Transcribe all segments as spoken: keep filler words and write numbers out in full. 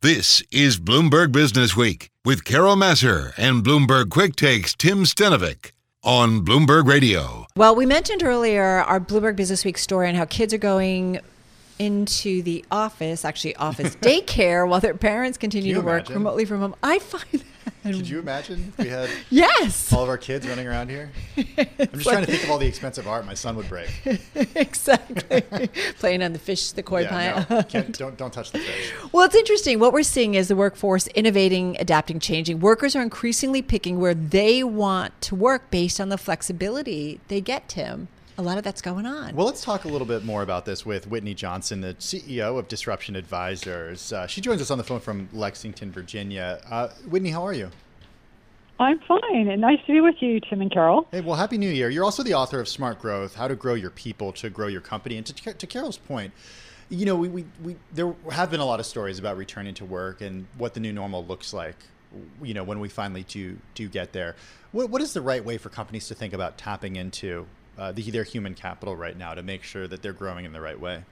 This is Bloomberg Business Week with Carol Massar and Bloomberg Quick Takes Tim Stenovic on Bloomberg Radio. Well, we mentioned earlier our Bloomberg Business Week story and how kids are going into the office, actually office daycare, while their parents continue to work imagine? remotely from home. I find that. Could you imagine if we had yes. all of our kids running around here? I'm just like, trying to think of all the expensive art my son would break. Exactly. Playing on the fish, the koi yeah, plant. no, can't, don't, don't touch the fish. Well, it's interesting. What we're seeing is the workforce innovating, adapting, changing. Workers are increasingly picking where they want to work based on the flexibility they get, Tim. A lot of that's going on. Well, let's talk a little bit more about this with Whitney Johnson, the C E O of Disruption Advisors. Uh, she joins us on the phone from Lexington, Virginia. Uh, Whitney, how are you? I'm fine, and nice to be with you, Tim and Carol. Hey, well, Happy New Year. You're also the author of Smart Growth, How to Grow Your People to Grow Your Company. And to, to Carol's point, you know, we, we, we there have been a lot of stories about returning to work and what the new normal looks like, you know, when we finally do, do get there. What, what is the right way for companies to think about tapping into Uh, the, their human capital right now to make sure that they're growing in the right way?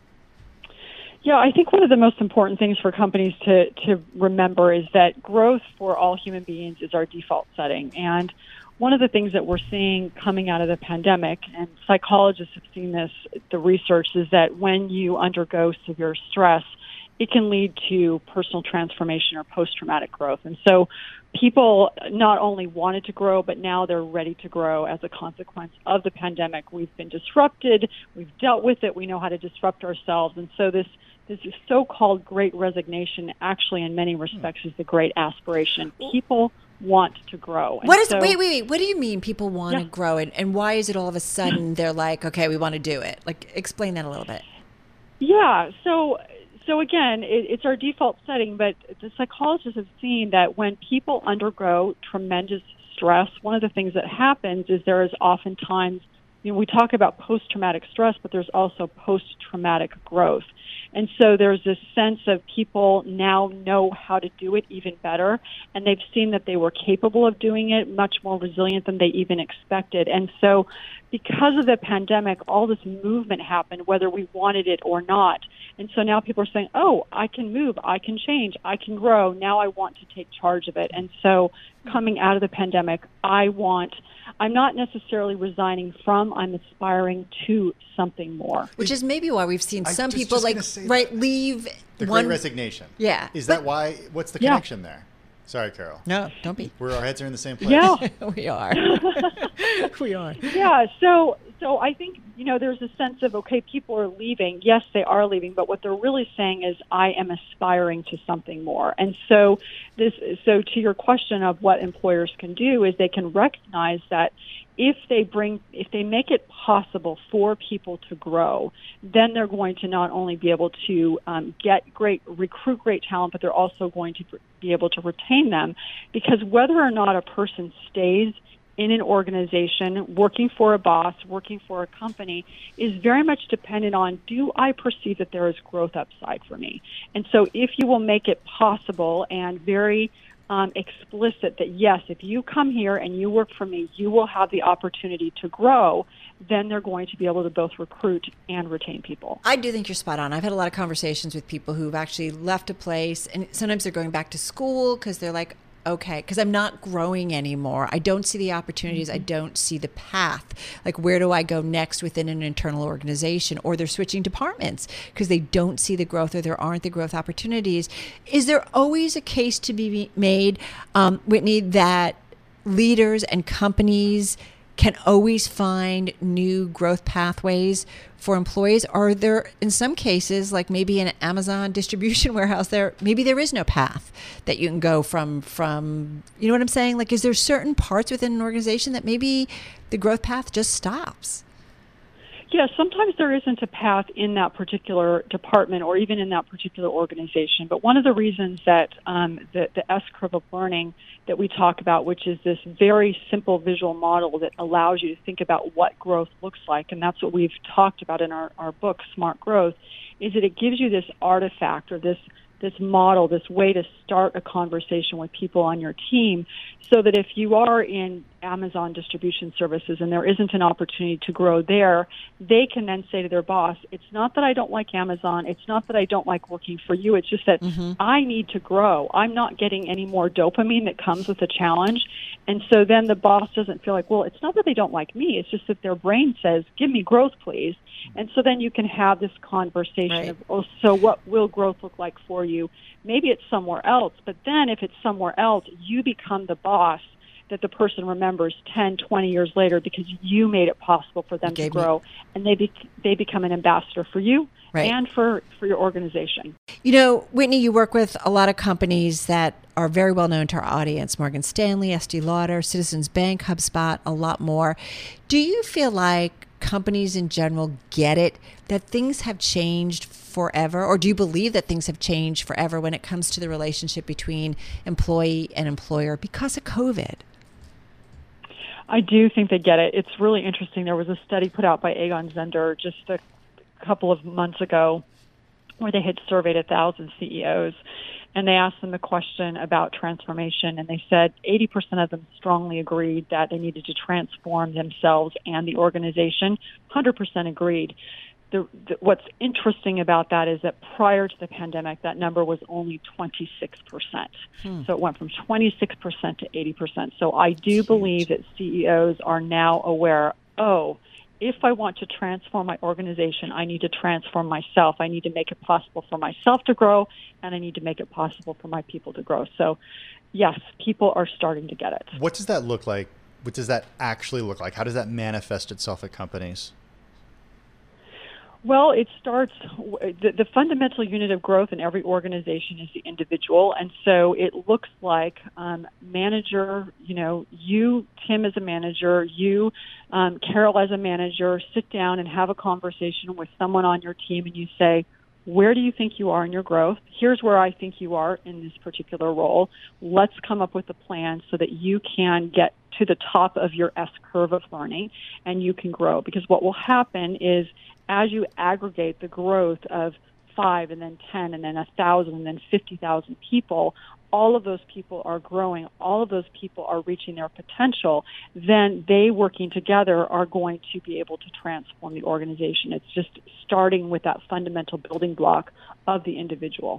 Yeah, I think one of the most important things for companies to, to remember is that growth for all human beings is our default setting. And one of the things that we're seeing coming out of the pandemic, and psychologists have seen this, the research, is that when you undergo severe stress, it can lead to personal transformation or post-traumatic growth. And so people not only wanted to grow, but now they're ready to grow as a consequence of the pandemic. We've been disrupted. We've dealt with it. We know how to disrupt ourselves. And so this this so-called great resignation actually in many respects is the great aspiration. People want to grow. And what is so, wait, wait, wait. What do you mean people want yeah. to grow? And, and why is it all of a sudden they're like, okay, we want to do it? Like, explain that a little bit. Yeah, so... So again, it, it's our default setting, but the psychologists have seen that when people undergo tremendous stress, one of the things that happens is there is oftentimes, you know, we talk about post-traumatic stress, but there's also post-traumatic growth. And so there's this sense of people now know how to do it even better, and they've seen that they were capable of doing it, much more resilient than they even expected. And so because of the pandemic, all this movement happened, whether we wanted it or not. And so now people are saying, oh, I can move, I can change, I can grow. Now I want to take charge of it. And so coming out of the pandemic, I want, I'm not necessarily resigning from, I'm aspiring to something more. Which is maybe why we've seen I some just- people just like, gonna say right, that. leave The one. great resignation. Yeah. Is But- that why? What's the Yeah. connection there? Sorry, Carol. No, don't be. We're, our heads are in the same place. Yeah. We are. We are. Yeah, so so I think, you know, there's a sense of, okay, people are leaving. Yes, they are leaving, but what they're really saying is, I am aspiring to something more. And so this, so to your question of what employers can do is they can recognize that if they bring, if they make it possible for people to grow, then they're going to not only be able to um, get great, recruit great talent, but they're also going to be able to retain them. Because whether or not a person stays in an organization, working for a boss, working for a company, is very much dependent on, do I perceive that there is growth upside for me? And so if you will make it possible and very um, explicit that, yes, if you come here and you work for me, you will have the opportunity to grow, then they're going to be able to both recruit and retain people. I do think you're spot on. I've had a lot of conversations with people who've actually left a place, and sometimes they're going back to school because they're like, okay, because I'm not growing anymore. I don't see the opportunities. I don't see the path. Like, where do I go next within an internal organization? Or they're switching departments because they don't see the growth or there aren't the growth opportunities. Is there always a case to be made, um, Whitney, that leaders and companies can always find new growth pathways for employees? Are there, in some cases, like maybe an Amazon distribution warehouse, there maybe there is no path that you can go from, from, you know what I'm saying? Like, is there certain parts within an organization that maybe the growth path just stops? Yeah, sometimes there isn't a path in that particular department or even in that particular organization. But one of the reasons that um, the, the S-curve of learning that we talk about, which is this very simple visual model that allows you to think about what growth looks like, and that's what we've talked about in our, our book, Smart Growth, is that it gives you this artifact or this this model, this way to start a conversation with people on your team, so that if you are in Amazon distribution services and there isn't an opportunity to grow there, they can then say to their boss, it's not that I don't like Amazon. It's not that I don't like working for you. It's just that mm-hmm. I need to grow. I'm not getting any more dopamine that comes with a challenge. And so then the boss doesn't feel like, well, it's not that they don't like me. It's just that their brain says, give me growth, please. And so then you can have this conversation right. of, oh, so what will growth look like for you? Maybe it's somewhere else. But then if it's somewhere else, you become the boss that the person remembers ten, twenty years later because you made it possible for them to grow. Me. And they be- they become an ambassador for you right. and for, for your organization. You know, Whitney, you work with a lot of companies that are very well known to our audience, Morgan Stanley, Estee Lauder, Citizens Bank, HubSpot, a lot more. Do you feel like companies in general get it, that things have changed forever? Or do you believe that things have changed forever when it comes to the relationship between employee and employer because of COVID? I do think they get it. It's really interesting. There was a study put out by Aegon Zender just a couple of months ago where they had surveyed one thousand C E Os, and they asked them a question about transformation, and they said eighty percent of them strongly agreed that they needed to transform themselves and the organization. one hundred percent agreed. The, the, what's interesting about that is that prior to the pandemic, that number was only twenty-six percent. Hmm. So it went from twenty-six percent to eighty percent. So I do Huge. believe that C E Os are now aware, oh, if I want to transform my organization, I need to transform myself. I need to make it possible for myself to grow, and I need to make it possible for my people to grow. So, yes, people are starting to get it. What does that look like? What does that actually look like? How does that manifest itself at companies? Well, it starts, the, the fundamental unit of growth in every organization is the individual. And so it looks like um, manager, you know, you, Tim, as a manager, you, um, Carol, as a manager, sit down and have a conversation with someone on your team and you say, where do you think you are in your growth? Here's where I think you are in this particular role. Let's come up with a plan so that you can get to the top of your S curve of learning and you can grow. Because what will happen is as you aggregate the growth of five and then ten and then a thousand and then fifty thousand people, all of those people are growing, all of those people are reaching their potential, then they working together are going to be able to transform the organization. It's just starting with that fundamental building block of the individual.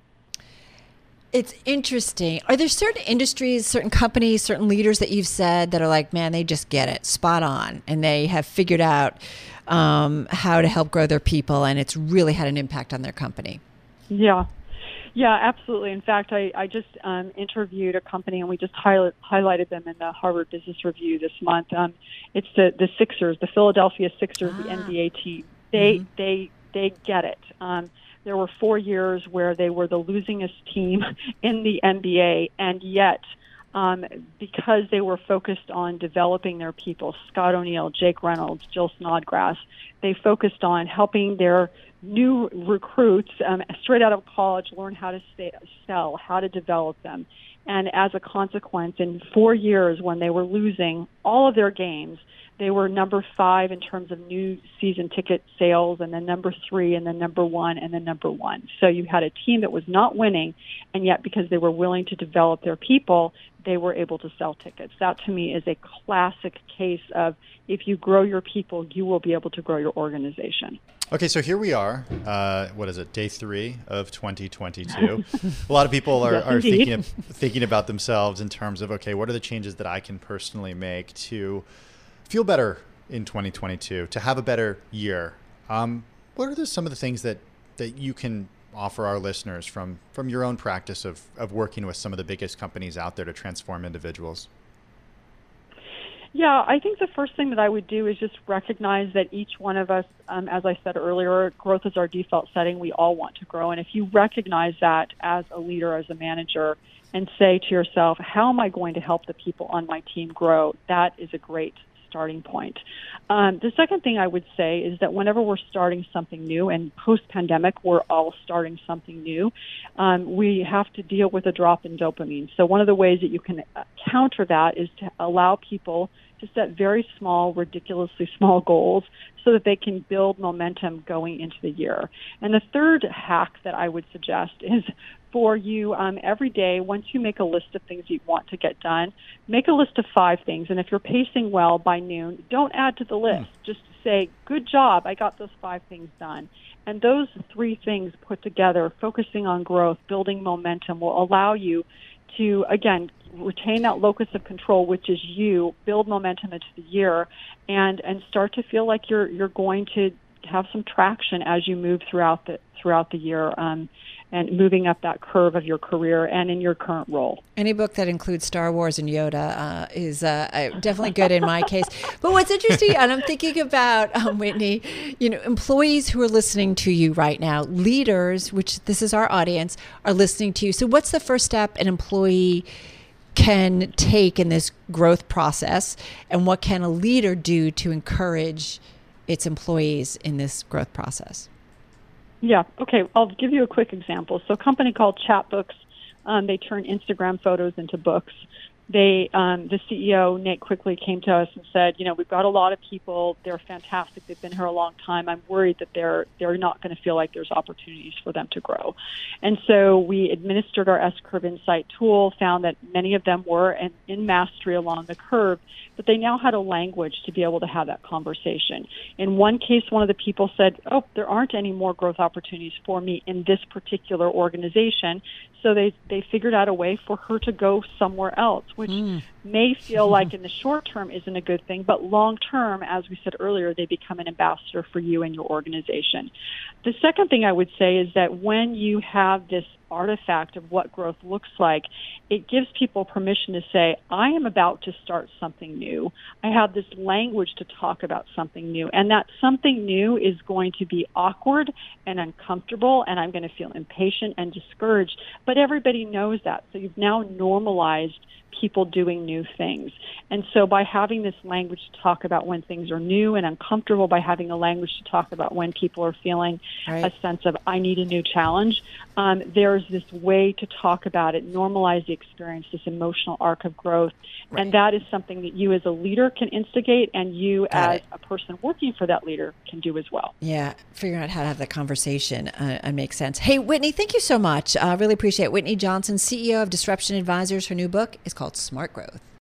It's interesting. Are there certain industries, certain companies, certain leaders that you've said that are like, man, they just get it, spot on, and they have figured out um, how to help grow their people, and it's really had an impact on their company? Yeah. Yeah, absolutely. In fact, I, I just um, interviewed a company, and we just highlight, highlighted them in the Harvard Business Review this month. Um, it's the, the Sixers, the Philadelphia Sixers, ah. the N B A team. They mm-hmm. they they get it. Um, there were four years where they were the losingest team in the N B A, and yet um, because they were focused on developing their people, Scott O'Neil, Jake Reynolds, Jill Snodgrass, they focused on helping their new recruits um, straight out of college learn how to stay, sell, how to develop them. And as a consequence, in four years when they were losing all of their games, they were number five in terms of new season ticket sales, and then number three, and then number one, and then number one. So you had a team that was not winning, and yet because they were willing to develop their people, they were able to sell tickets. That, to me, is a classic case of if you grow your people, you will be able to grow your organization. Okay, so here we are. Uh, what is it? Day three of twenty twenty-two. A lot of people are, yes, are thinking of, thinking about themselves in terms of, okay, what are the changes that I can personally make to feel better in twenty twenty-two, to have a better year? Um, what are the, some of the things that, that you can offer our listeners from, from your own practice of, of working with some of the biggest companies out there to transform individuals? Yeah, I think the first thing that I would do is just recognize that each one of us, um, as I said earlier, growth is our default setting. We all want to grow. And if you recognize that as a leader, as a manager, and say to yourself, how am I going to help the people on my team grow? That is a great starting point. Um, the second thing I would say is that whenever we're starting something new, and post-pandemic, we're all starting something new, um, we have to deal with a drop in dopamine. So one of the ways that you can counter that is to allow people to set very small, ridiculously small goals so that they can build momentum going into the year. And the third hack that I would suggest is for you um, every day, once you make a list of things you want to get done, make a list of five things. And if you're pacing well by noon, don't add to the list. Mm. Just say, good job, I got those five things done. And those three things put together, focusing on growth, building momentum, will allow you to, again, retain that locus of control, which is you, build momentum into the year, and, and start to feel like you're you're going to have some traction as you move throughout the throughout the year, um, and moving up that curve of your career and in your current role. Any book that includes Star Wars and Yoda uh, is uh, definitely good in my case. But what's interesting, and I'm thinking about, um, Whitney, you know, employees who are listening to you right now, leaders, which this is our audience, are listening to you. So what's the first step an employee can take in this growth process, and what can a leader do to encourage its employees in this growth process? Yeah, okay, I'll give you a quick example. So a company called Chatbooks, um, they turn Instagram photos into books. They, um, the C E O, Nate Quickly, came to us and said, you know, we've got a lot of people. They're fantastic. They've been here a long time. I'm worried that they're they're not going to feel like there's opportunities for them to grow. And so we administered our S-Curve Insight tool, found that many of them were in, in mastery along the curve, but they now had a language to be able to have that conversation. In one case, one of the people said, oh, there aren't any more growth opportunities for me in this particular organization. So they, they figured out a way for her to go somewhere else, which mm. may feel like in the short term isn't a good thing, but long term, as we said earlier, they become an ambassador for you and your organization. The second thing I would say is that when you have this artifact of what growth looks like, it gives people permission to say, I am about to start something new. I have this language to talk about something new. And that something new is going to be awkward and uncomfortable, and I'm going to feel impatient and discouraged. But everybody knows that. So you've now normalized people doing new things. And so by having this language to talk about when things are new and uncomfortable, by having a language to talk about when people are feeling right. a sense of, I need a new challenge, um, there's this way to talk about it, normalize the experience, this emotional arc of growth. Right. And that is something that you as a leader can instigate, and you Got as it. a person working for that leader can do as well. Yeah, figuring out how to have that conversation uh, and makes sense. Hey, Whitney, thank you so much. I uh, really appreciate it. Whitney Johnson, C E O of Disruption Advisors. Her new book is called Smart Growth.